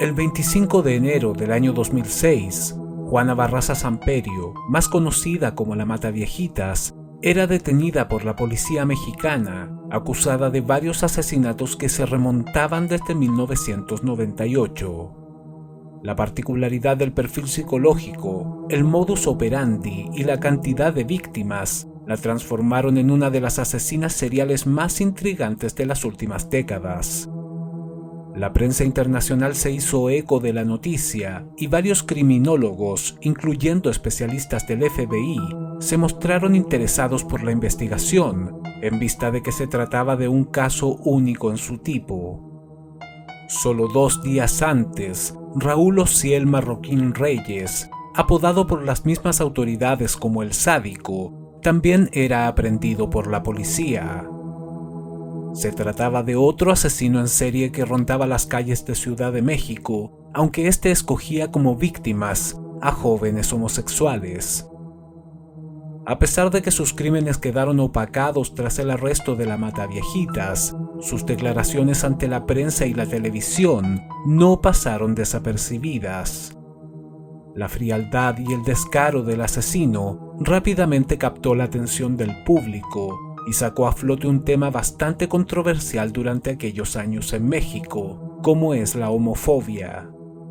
El 25 de enero del año 2006, Juana Barraza Samperio, más conocida como la Mataviejitas, era detenida por la policía mexicana, acusada de varios asesinatos que se remontaban desde 1998. La particularidad del perfil psicológico, el modus operandi y la cantidad de víctimas la transformaron en una de las asesinas seriales más intrigantes de las últimas décadas. La prensa internacional se hizo eco de la noticia y varios criminólogos, incluyendo especialistas del FBI, se mostraron interesados por la investigación, en vista de que se trataba de un caso único en su tipo. Solo 2 días antes, Raúl Ociel Marroquín Reyes, apodado por las mismas autoridades como el Sádico, también era aprehendido por la policía. Se trataba de otro asesino en serie que rondaba las calles de Ciudad de México, aunque este escogía como víctimas a jóvenes homosexuales. A pesar de que sus crímenes quedaron opacados tras el arresto de la Mataviejitas, sus declaraciones ante la prensa y la televisión no pasaron desapercibidas. La frialdad y el descaro del asesino rápidamente captó la atención del público y sacó a flote un tema bastante controversial durante aquellos años en México, como es la homofobia.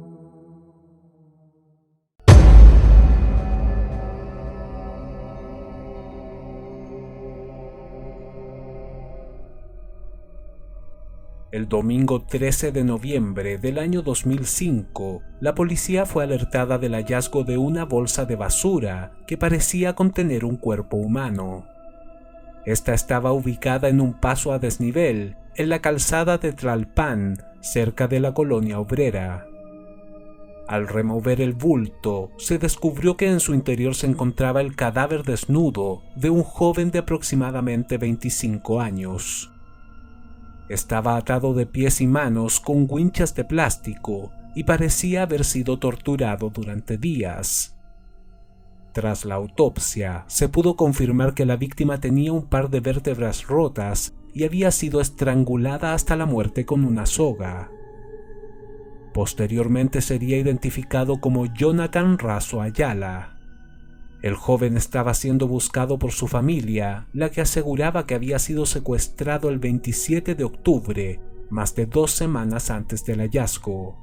El domingo 13 de noviembre del año 2005, la policía fue alertada del hallazgo de una bolsa de basura que parecía contener un cuerpo humano. Esta estaba ubicada en un paso a desnivel en la calzada de Tlalpan, cerca de la colonia obrera. Al remover el bulto, se descubrió que en su interior se encontraba el cadáver desnudo de un joven de aproximadamente 25 años. Estaba atado de pies y manos con winchas de plástico y parecía haber sido torturado durante días. Tras la autopsia, se pudo confirmar que la víctima tenía un par de vértebras rotas y había sido estrangulada hasta la muerte con una soga. Posteriormente sería identificado como Jonathan Razo Ayala. El joven estaba siendo buscado por su familia, la que aseguraba que había sido secuestrado el 27 de octubre, más de 2 semanas antes del hallazgo.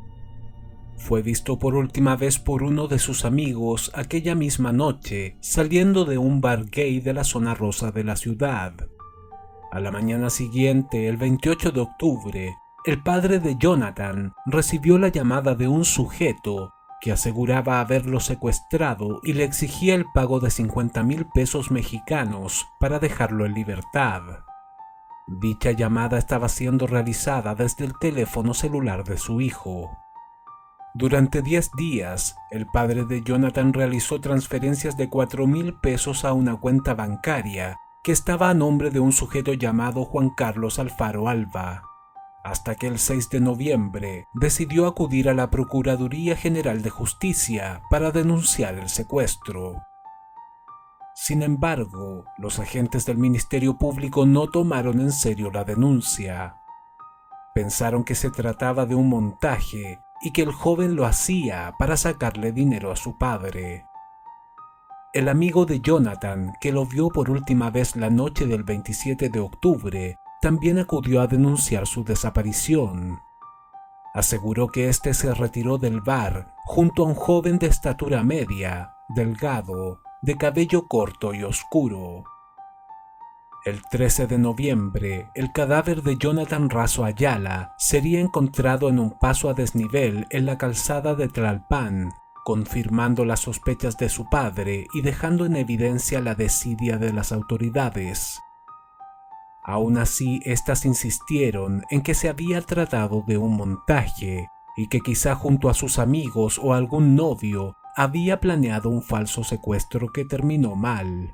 Fue visto por última vez por uno de sus amigos aquella misma noche, saliendo de un bar gay de la zona rosa de la ciudad. A la mañana siguiente, el 28 de octubre, el padre de Jonathan recibió la llamada de un sujeto que aseguraba haberlo secuestrado y le exigía el pago de 50,000 pesos mexicanos para dejarlo en libertad. Dicha llamada estaba siendo realizada desde el teléfono celular de su hijo. Durante 10 días, el padre de Jonathan realizó transferencias de 4,000 pesos a una cuenta bancaria que estaba a nombre de un sujeto llamado Juan Carlos Alfaro Alba, hasta que el 6 de noviembre decidió acudir a la Procuraduría General de Justicia para denunciar el secuestro. Sin embargo, los agentes del Ministerio Público no tomaron en serio la denuncia. Pensaron que se trataba de un montaje y que el joven lo hacía para sacarle dinero a su padre. El amigo de Jonathan, que lo vio por última vez la noche del 27 de octubre, también acudió a denunciar su desaparición. Aseguró que éste se retiró del bar junto a un joven de estatura media, delgado, de cabello corto y oscuro. El 13 de noviembre, el cadáver de Jonathan Razo Ayala sería encontrado en un paso a desnivel en la calzada de Tlalpan, confirmando las sospechas de su padre y dejando en evidencia la desidia de las autoridades. Aún así, éstas insistieron en que se había tratado de un montaje y que quizá junto a sus amigos o algún novio había planeado un falso secuestro que terminó mal.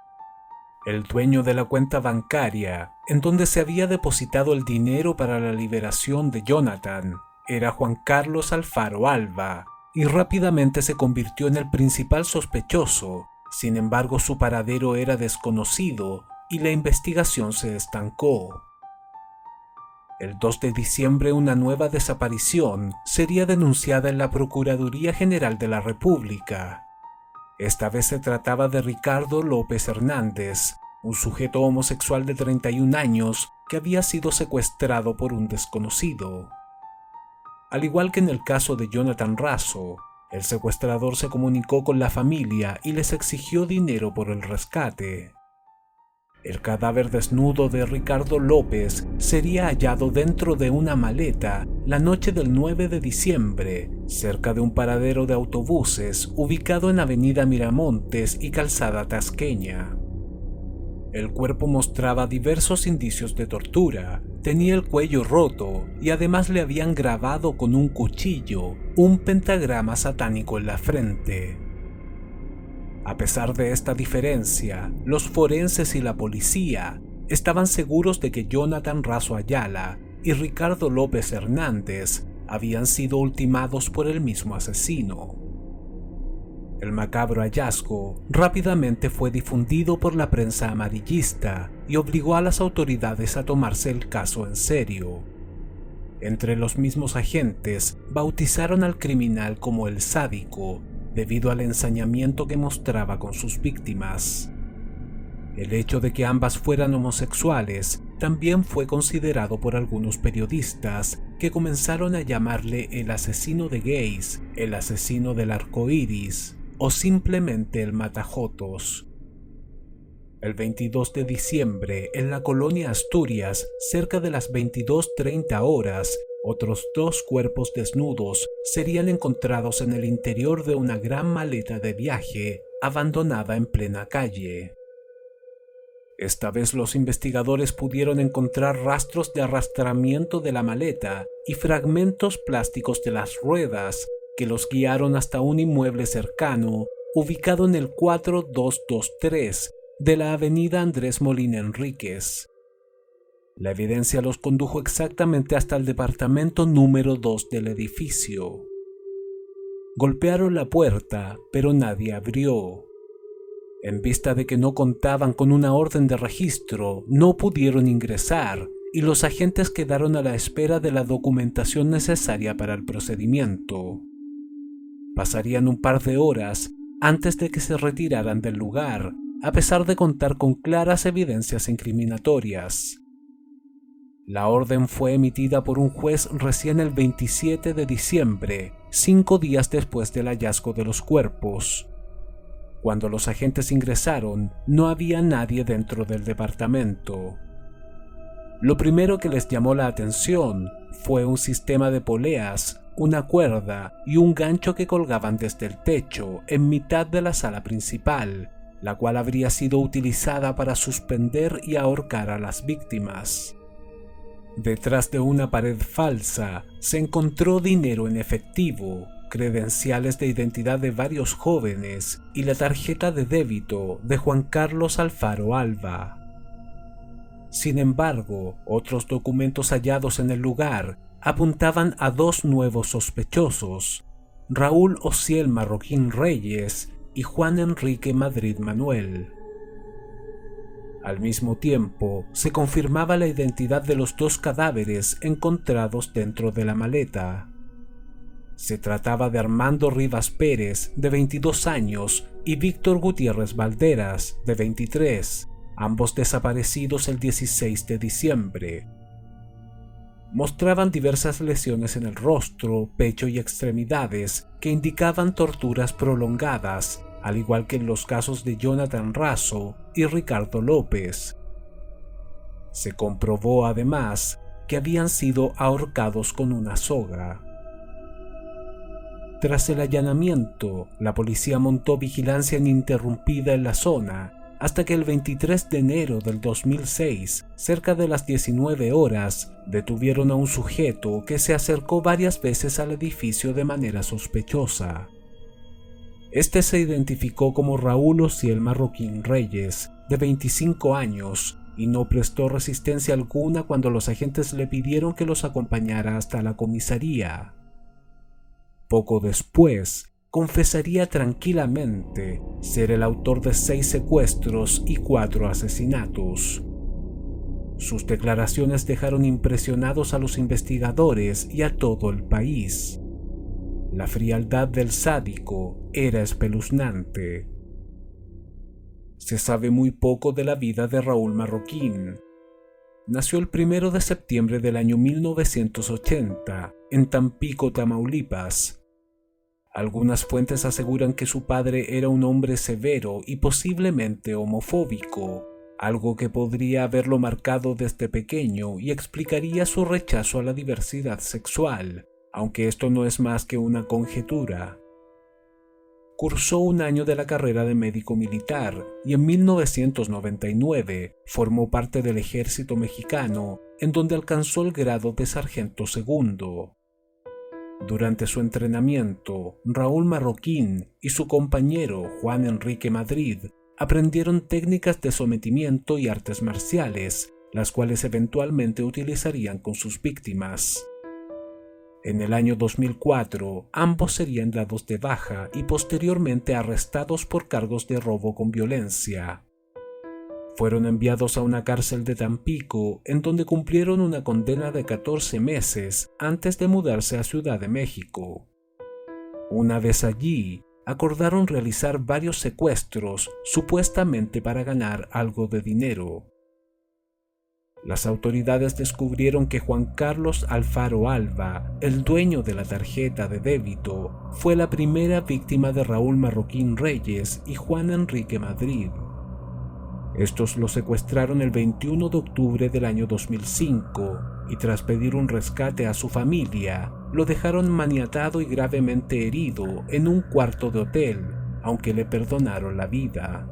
El dueño de la cuenta bancaria, en donde se había depositado el dinero para la liberación de Jonathan, era Juan Carlos Alfaro Alba, y rápidamente se convirtió en el principal sospechoso. Sin embargo, su paradero era desconocido y la investigación se estancó. El 2 de diciembre una nueva desaparición sería denunciada en la Procuraduría General de la República. Esta vez se trataba de Ricardo López Hernández, un sujeto homosexual de 31 años que había sido secuestrado por un desconocido. Al igual que en el caso de Jonathan Razo, el secuestrador se comunicó con la familia y les exigió dinero por el rescate. El cadáver desnudo de Ricardo López sería hallado dentro de una maleta la noche del 9 de diciembre, cerca de un paradero de autobuses ubicado en Avenida Miramontes y Calzada Tasqueña. El cuerpo mostraba diversos indicios de tortura, tenía el cuello roto y además le habían grabado con un cuchillo un pentagrama satánico en la frente. A pesar de esta diferencia, los forenses y la policía estaban seguros de que Jonathan Razo Ayala y Ricardo López Hernández habían sido ultimados por el mismo asesino. El macabro hallazgo rápidamente fue difundido por la prensa amarillista y obligó a las autoridades a tomarse el caso en serio. Entre los mismos agentes bautizaron al criminal como el sádico, debido al ensañamiento que mostraba con sus víctimas. El hecho de que ambas fueran homosexuales también fue considerado por algunos periodistas, que comenzaron a llamarle el asesino de gays, el asesino del arco iris o simplemente el matajotos. El 22 de diciembre, en la colonia Asturias, cerca de las 22:30 horas, otros 2 cuerpos desnudos serían encontrados en el interior de una gran maleta de viaje abandonada en plena calle. Esta vez los investigadores pudieron encontrar rastros de arrastramiento de la maleta y fragmentos plásticos de las ruedas que los guiaron hasta un inmueble cercano ubicado en el 4223 de la avenida Andrés Molina Enríquez. La evidencia los condujo exactamente hasta el departamento número 2 del edificio. Golpearon la puerta, pero nadie abrió. En vista de que no contaban con una orden de registro, no pudieron ingresar y los agentes quedaron a la espera de la documentación necesaria para el procedimiento. Pasarían un par de horas antes de que se retiraran del lugar, a pesar de contar con claras evidencias incriminatorias. La orden fue emitida por un juez recién el 27 de diciembre, 5 días después del hallazgo de los cuerpos. Cuando los agentes ingresaron, no había nadie dentro del departamento. Lo primero que les llamó la atención fue un sistema de poleas, una cuerda y un gancho que colgaban desde el techo en mitad de la sala principal, la cual habría sido utilizada para suspender y ahorcar a las víctimas. Detrás de una pared falsa se encontró dinero en efectivo, credenciales de identidad de varios jóvenes y la tarjeta de débito de Juan Carlos Alfaro Alba. Sin embargo, otros documentos hallados en el lugar apuntaban a 2 nuevos sospechosos, Raúl Ociel Marroquín Reyes y Juan Enrique Madrid Manuel. Al mismo tiempo, se confirmaba la identidad de los 2 cadáveres encontrados dentro de la maleta. Se trataba de Armando Rivas Pérez, de 22 años, y Víctor Gutiérrez Valderas, de 23, ambos desaparecidos el 16 de diciembre. Mostraban diversas lesiones en el rostro, pecho y extremidades que indicaban torturas prolongadas, al igual que en los casos de Jonathan Razo y Ricardo López. Se comprobó además que habían sido ahorcados con una soga. Tras el allanamiento, la policía montó vigilancia ininterrumpida en la zona hasta que el 23 de enero del 2006, cerca de las 19 horas, detuvieron a un sujeto que se acercó varias veces al edificio de manera sospechosa. Este se identificó como Raúl Ociel Marroquín Reyes, de 25 años, y no prestó resistencia alguna cuando los agentes le pidieron que los acompañara hasta la comisaría. Poco después, confesaría tranquilamente ser el autor de 6 secuestros y 4 asesinatos. Sus declaraciones dejaron impresionados a los investigadores y a todo el país. La frialdad del sádico era espeluznante. Se sabe muy poco de la vida de Raúl Marroquín. Nació el 1 de septiembre del año 1980 en Tampico, Tamaulipas. Algunas fuentes aseguran que su padre era un hombre severo y posiblemente homofóbico, algo que podría haberlo marcado desde pequeño y explicaría su rechazo a la diversidad sexual, aunque esto no es más que una conjetura. Cursó un año de la carrera de médico militar y en 1999 formó parte del ejército mexicano, en donde alcanzó el grado de sargento segundo. Durante su entrenamiento, Raúl Marroquín y su compañero Juan Enrique Madrid aprendieron técnicas de sometimiento y artes marciales, las cuales eventualmente utilizarían con sus víctimas. En el año 2004, ambos serían dados de baja y posteriormente arrestados por cargos de robo con violencia. Fueron enviados a una cárcel de Tampico, en donde cumplieron una condena de 14 meses antes de mudarse a Ciudad de México. Una vez allí, acordaron realizar varios secuestros, supuestamente para ganar algo de dinero. Las autoridades descubrieron que Juan Carlos Alfaro Alba, el dueño de la tarjeta de débito, fue la primera víctima de Raúl Marroquín Reyes y Juan Enrique Madrid. Estos lo secuestraron el 21 de octubre del año 2005 y tras pedir un rescate a su familia, lo dejaron maniatado y gravemente herido en un cuarto de hotel, aunque le perdonaron la vida.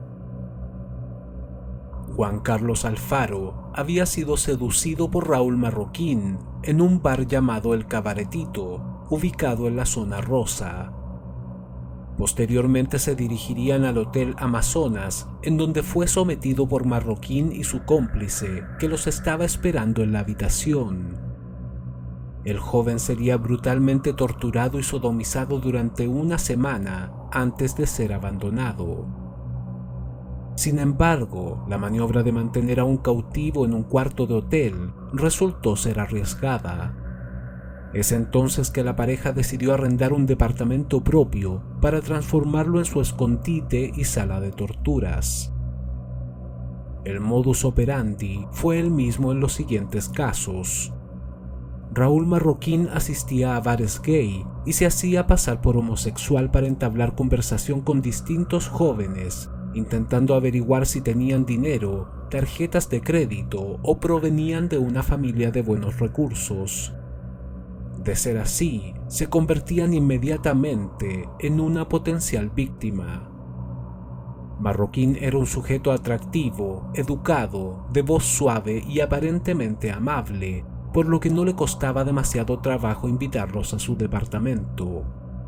Juan Carlos Alfaro había sido seducido por Raúl Marroquín en un bar llamado El Cabaretito, ubicado en la zona rosa. Posteriormente se dirigirían al Hotel Amazonas, en donde fue sometido por Marroquín y su cómplice, que los estaba esperando en la habitación. El joven sería brutalmente torturado y sodomizado durante una semana antes de ser abandonado. Sin embargo, la maniobra de mantener a un cautivo en un cuarto de hotel resultó ser arriesgada. Es entonces que la pareja decidió arrendar un departamento propio para transformarlo en su escondite y sala de torturas. El modus operandi fue el mismo en los siguientes casos. Raúl Marroquín asistía a bares gay y se hacía pasar por homosexual para entablar conversación con distintos jóvenes, intentando averiguar si tenían dinero, tarjetas de crédito o provenían de una familia de buenos recursos. De ser así, se convertían inmediatamente en una potencial víctima. Marroquín era un sujeto atractivo, educado, de voz suave y aparentemente amable, por lo que no le costaba demasiado trabajo invitarlos a su departamento.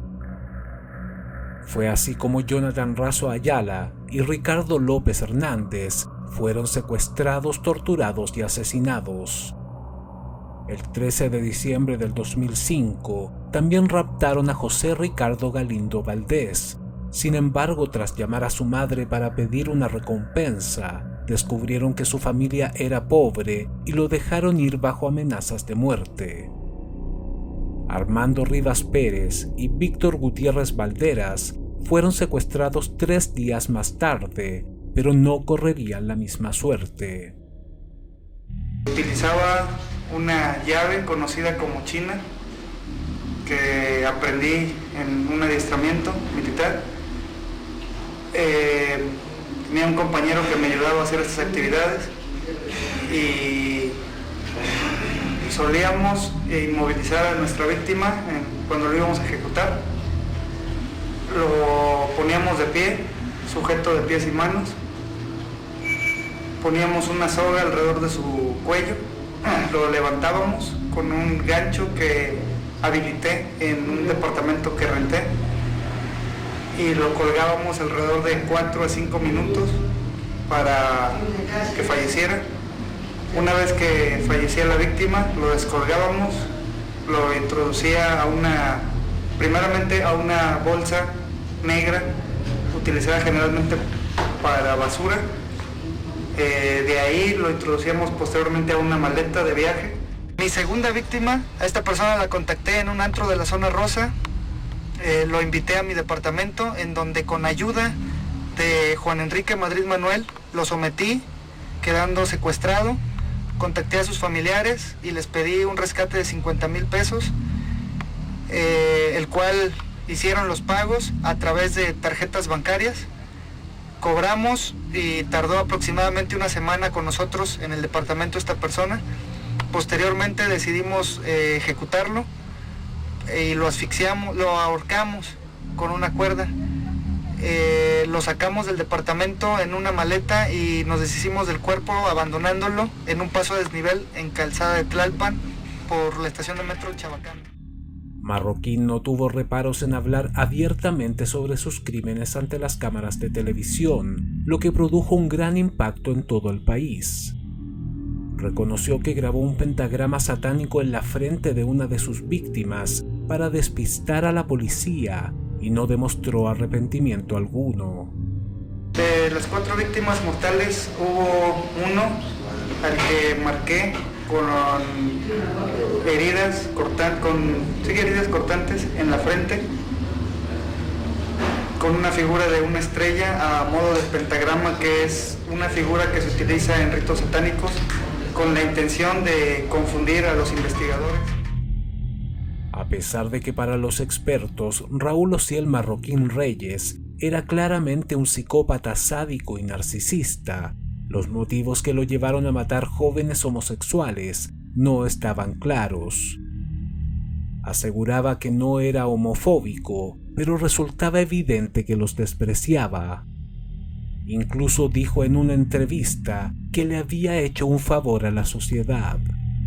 Fue así como Jonathan Razo Ayala y Ricardo López Hernández fueron secuestrados, torturados y asesinados. El 13 de diciembre del 2005, también raptaron a José Ricardo Galindo Valdés. Sin embargo, tras llamar a su madre para pedir una recompensa, descubrieron que su familia era pobre y lo dejaron ir bajo amenazas de muerte. Armando Rivas Pérez y Víctor Gutiérrez Valderas fueron secuestrados 3 días más tarde, pero no correrían la misma suerte. Utilizaba una llave conocida como China, que aprendí en un adiestramiento militar. Tenía un compañero que me ayudaba a hacer estas actividades y solíamos inmovilizar a nuestra víctima cuando lo íbamos a ejecutar. Lo poníamos de pie, sujeto de pies y manos. Poníamos una soga alrededor de su cuello, lo levantábamos con un gancho que habilité en un departamento que renté y lo colgábamos alrededor de 4 a 5 minutos para que falleciera. Una vez que fallecía la víctima, lo descolgábamos, lo introducía primeramente a una bolsa negra utilizada generalmente para basura. De ahí lo introducíamos posteriormente a una maleta de viaje. Mi segunda víctima, a esta persona la contacté en un antro de la zona rosa. Lo invité a mi departamento, en donde con ayuda de Juan Enrique Madrid Manuel lo sometí, quedando secuestrado. Contacté a sus familiares y les pedí un rescate de 50,000 pesos, el cual hicieron los pagos a través de tarjetas bancarias. Cobramos y tardó aproximadamente una semana con nosotros en el departamento esta persona. Posteriormente decidimos ejecutarlo y lo asfixiamos, lo ahorcamos con una cuerda. Lo sacamos del departamento en una maleta y nos deshicimos del cuerpo abandonándolo en un paso a desnivel en Calzada de Tlalpan por la estación de metro Chabacán. Marroquín no tuvo reparos en hablar abiertamente sobre sus crímenes ante las cámaras de televisión, lo que produjo un gran impacto en todo el país. Reconoció que grabó un pentagrama satánico en la frente de una de sus víctimas para despistar a la policía y no demostró arrepentimiento alguno. De las 4 víctimas mortales hubo uno al que marqué con heridas cortantes en la frente, con una figura de una estrella a modo de pentagrama, que es una figura que se utiliza en ritos satánicos con la intención de confundir a los investigadores. A pesar de que para los expertos Raúl Ociel Marroquín Reyes era claramente un psicópata sádico y narcisista, los motivos que lo llevaron a matar jóvenes homosexuales no estaban claros. Aseguraba que no era homofóbico, pero resultaba evidente que los despreciaba. Incluso dijo en una entrevista que le había hecho un favor a la sociedad.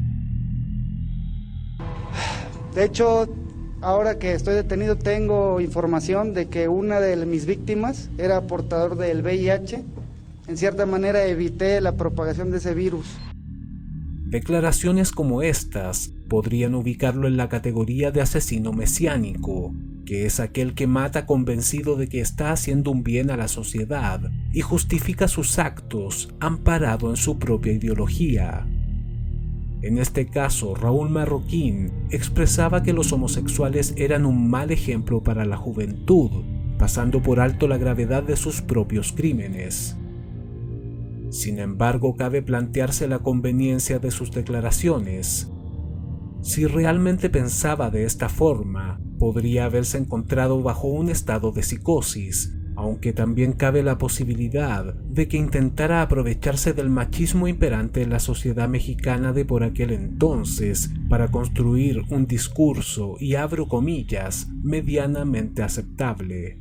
De hecho, ahora que estoy detenido tengo información de que una de mis víctimas era portador del VIH. En cierta manera evité la propagación de ese virus. Declaraciones como estas podrían ubicarlo en la categoría de asesino mesiánico, que es aquel que mata convencido de que está haciendo un bien a la sociedad y justifica sus actos amparado en su propia ideología. En este caso, Raúl Marroquín expresaba que los homosexuales eran un mal ejemplo para la juventud, pasando por alto la gravedad de sus propios crímenes. Sin embargo, cabe plantearse la conveniencia de sus declaraciones. Si realmente pensaba de esta forma, podría haberse encontrado bajo un estado de psicosis, aunque también cabe la posibilidad de que intentara aprovecharse del machismo imperante en la sociedad mexicana de por aquel entonces para construir un discurso, y abro comillas, medianamente aceptable.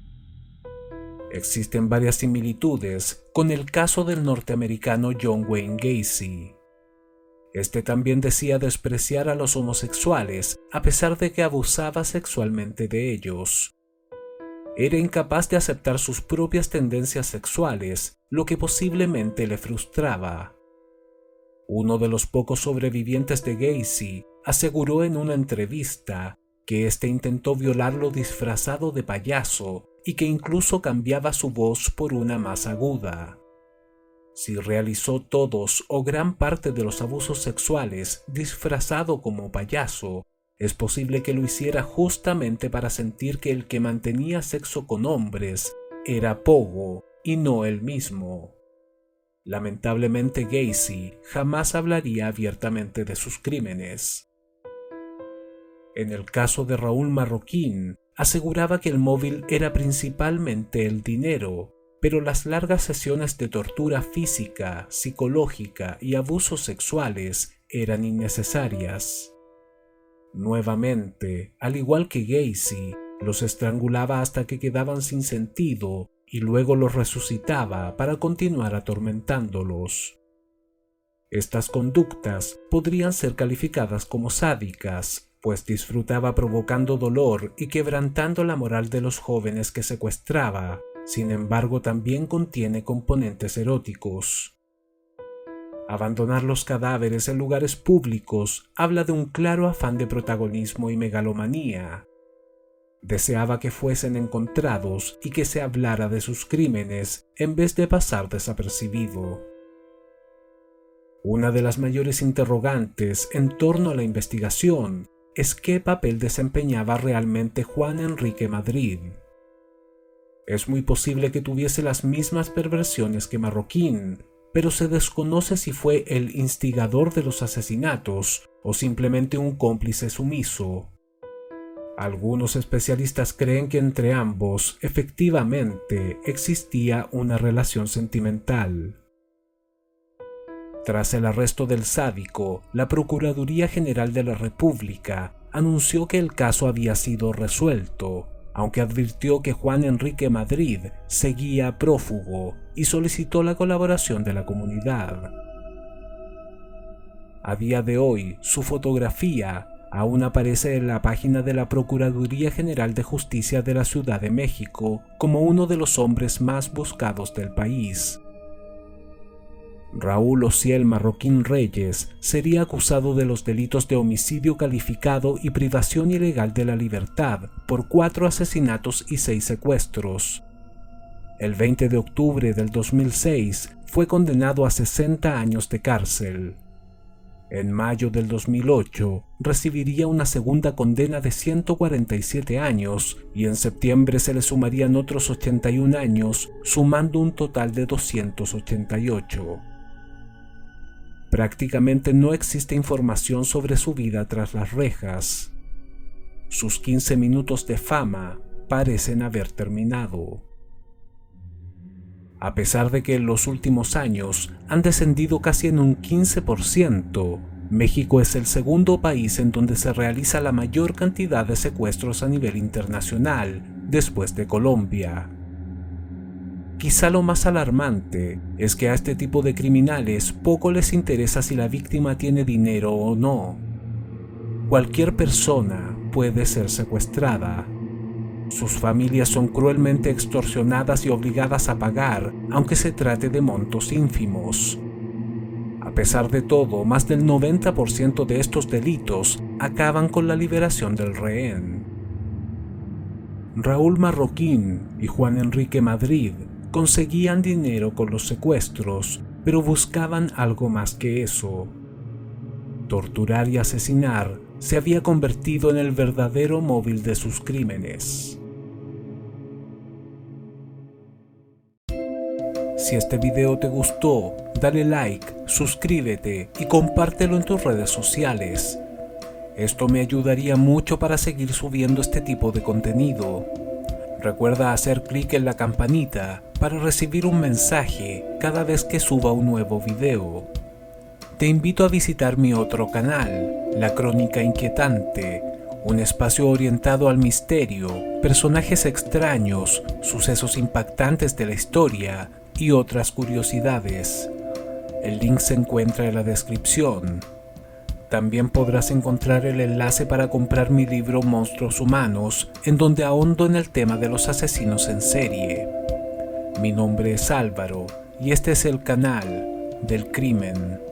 Existen varias similitudes con el caso del norteamericano John Wayne Gacy. Este también decía despreciar a los homosexuales a pesar de que abusaba sexualmente de ellos. Era incapaz de aceptar sus propias tendencias sexuales, lo que posiblemente le frustraba. Uno de los pocos sobrevivientes de Gacy aseguró en una entrevista que éste intentó violarlo disfrazado de payaso y que incluso cambiaba su voz por una más aguda. Si realizó todos o gran parte de los abusos sexuales disfrazado como payaso, es posible que lo hiciera justamente para sentir que el que mantenía sexo con hombres era Pogo y no él mismo. Lamentablemente, Gacy jamás hablaría abiertamente de sus crímenes. En el caso de Raúl Marroquín, aseguraba que el móvil era principalmente el dinero, pero las largas sesiones de tortura física, psicológica y abusos sexuales eran innecesarias. Nuevamente, al igual que Gacy, los estrangulaba hasta que quedaban sin sentido y luego los resucitaba para continuar atormentándolos. Estas conductas podrían ser calificadas como sádicas, pues disfrutaba provocando dolor y quebrantando la moral de los jóvenes que secuestraba. Sin embargo, también contiene componentes eróticos. Abandonar los cadáveres en lugares públicos habla de un claro afán de protagonismo y megalomanía. Deseaba que fuesen encontrados y que se hablara de sus crímenes en vez de pasar desapercibido. Una de las mayores interrogantes en torno a la investigación es qué papel desempeñaba realmente Juan Enrique Madrid. Es muy posible que tuviese las mismas perversiones que Marroquín, pero se desconoce si fue el instigador de los asesinatos o simplemente un cómplice sumiso. Algunos especialistas creen que entre ambos efectivamente existía una relación sentimental. Tras el arresto del sádico, la Procuraduría General de la República anunció que el caso había sido resuelto, aunque advirtió que Juan Enrique Madrid seguía prófugo y solicitó la colaboración de la comunidad. A día de hoy, su fotografía aún aparece en la página de la Procuraduría General de Justicia de la Ciudad de México como uno de los hombres más buscados del país. Raúl Ociel Marroquín Reyes sería acusado de los delitos de homicidio calificado y privación ilegal de la libertad por 4 asesinatos y 6 secuestros. El 20 de octubre del 2006 fue condenado a 60 años de cárcel. En mayo del 2008 recibiría una segunda condena de 147 años y en septiembre se le sumarían otros 81 años, sumando un total de 288. Prácticamente no existe información sobre su vida tras las rejas. Sus 15 minutos de fama parecen haber terminado. A pesar de que en los últimos años han descendido casi en un 15%, México es el segundo país en donde se realiza la mayor cantidad de secuestros a nivel internacional, después de Colombia. Quizá lo más alarmante es que a este tipo de criminales poco les interesa si la víctima tiene dinero o no. Cualquier persona puede ser secuestrada. Sus familias son cruelmente extorsionadas y obligadas a pagar, aunque se trate de montos ínfimos. A pesar de todo, más del 90% de estos delitos acaban con la liberación del rehén. Raúl Marroquín y Juan Enrique Madrid conseguían dinero con los secuestros, pero buscaban algo más que eso. Torturar y asesinar se había convertido en el verdadero móvil de sus crímenes. Si este video te gustó, dale like, suscríbete y compártelo en tus redes sociales. Esto me ayudaría mucho para seguir subiendo este tipo de contenido. Recuerda hacer clic en la campanita para recibir un mensaje cada vez que suba un nuevo video. Te invito a visitar mi otro canal, La Crónica Inquietante, un espacio orientado al misterio, personajes extraños, sucesos impactantes de la historia y otras curiosidades. El link se encuentra en la descripción. También podrás encontrar el enlace para comprar mi libro Monstruos Humanos, en donde ahondo en el tema de los asesinos en serie. Mi nombre es Álvaro y este es el canal del crimen.